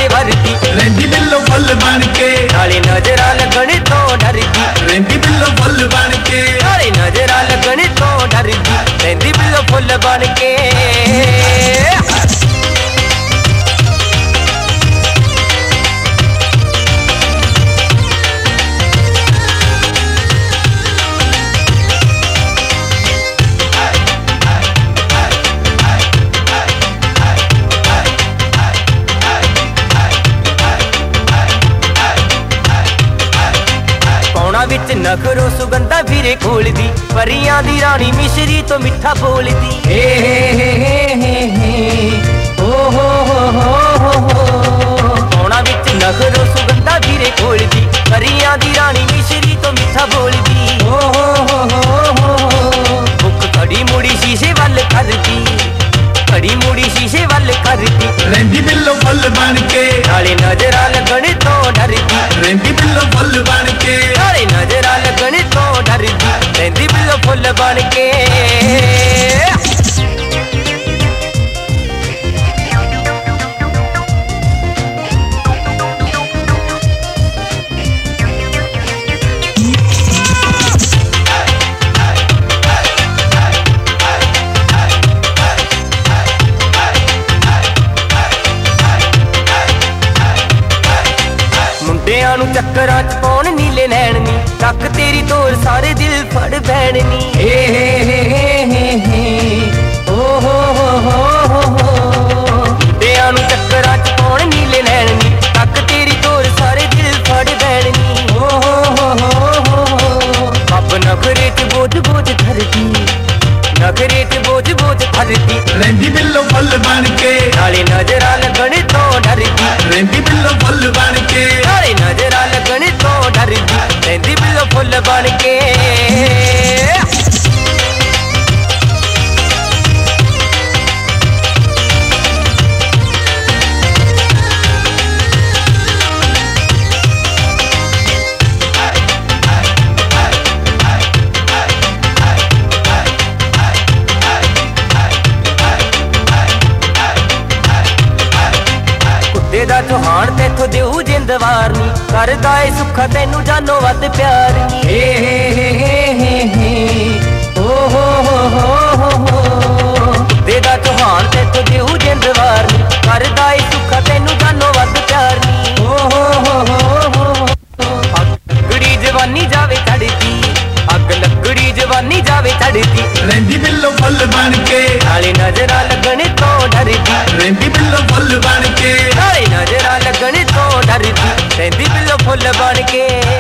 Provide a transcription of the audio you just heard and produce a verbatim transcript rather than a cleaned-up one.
ते भरदी रैंदी बिल्लो फुल बन के नाले नजरा लगने तो डरदी रैंदी बिल्लो फुल बन के नाले नजरा लगने तो डरदी रैंदी बिल्लो फुल बन के विच नखरो सुगंधा फिरे खोलदी परियां दी रानी मिश्री तो मिठा बोलदी हे हे हे हे हे ओ हो हो हो हो कोना विच नखरो सुगंधा फिरे खोलदी परियां दी रानी मिश्री तो मिठा बोलदी ओ हो हो हो बुक खड़ी मुड़ी शीशे वल करदी खड़ी मुड़ी शीशे वल करदी रैंदी बिल्लो फुल बन के नाले नजरा लगने तो डरदी रैंदी बिल्लो फुल बन के नाले नजरा लगने तो डरदी रैंदी बिल्लो फुल बन के मुंडियां नूं चक्करां च पाउण नीले नैण नी तक तेरी तोर सारे दिल फड़ बैण नी हे हे हे हे हे ओ हो हो हो हो मुंडियां नूं चक्करां च पाउण नीले नैण नी तक तेरी तोर सारे दिल फड़ बैण नी ओ हो हो हो पब नखरे च बोझ बोझ धरदी नखरे च बोझ बोझ धरदी रैंदी बिल्लो फुल बन के नाले नजरा लगने तो डरदी रैंदी बिल्लो फुल बन के नाले नजरा लगने तो डरदी रैंदी बिल्लो फुल बन के दा चौहान तेथों देऊ जिंदवार नी करदा ए सुखा तैनू जानो वध प्यार नी हे हे हे हे हे ओ हो हो हो हो देदा चौहान तेथों देऊ जिंदवार नी करदा ए सुखा तैनू जानो वध प्यार नी ओ हो हो हो अगड़ी जवानी जावे चढ़दी अग लकड़ी जवानी जावे चढ़दी रैंदी बिल्लो फुल बन के नाले नजरा लगने तो डरदी रैंदी बिल्लो फुल बन के नाले नजरा लगने तो डरदी रैंदी बिल्लो फुल बन के